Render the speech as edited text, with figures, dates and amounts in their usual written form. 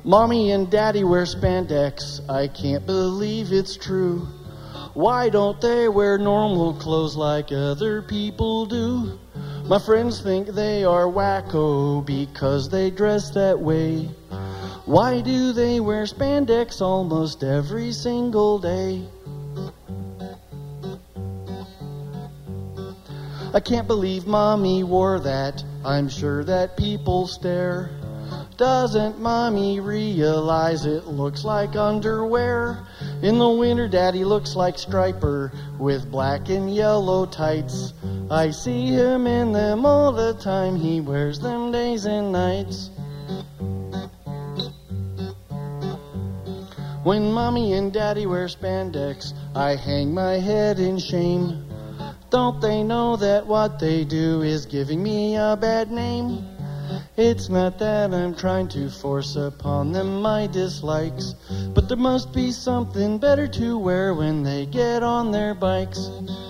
Mommy and Daddy wear spandex, I can't believe it's true. Why don't they wear normal clothes like other people do? My friends think they are wacko because they dress that way. Why do they wear spandex almost every single day? I can't believe Mommy wore that, I'm sure that people stare. Doesn't Mommy realize it looks like underwear? In the winter, Daddy looks like Striper with black and yellow tights. I see him in them all the time, he wears them days and nights. When Mommy and Daddy wear spandex, I hang my head in shame. Don't they know that what they do is giving me a bad name? It's not that I'm trying to force upon them my dislikes, but there must be something better to wear when they get on their bikes.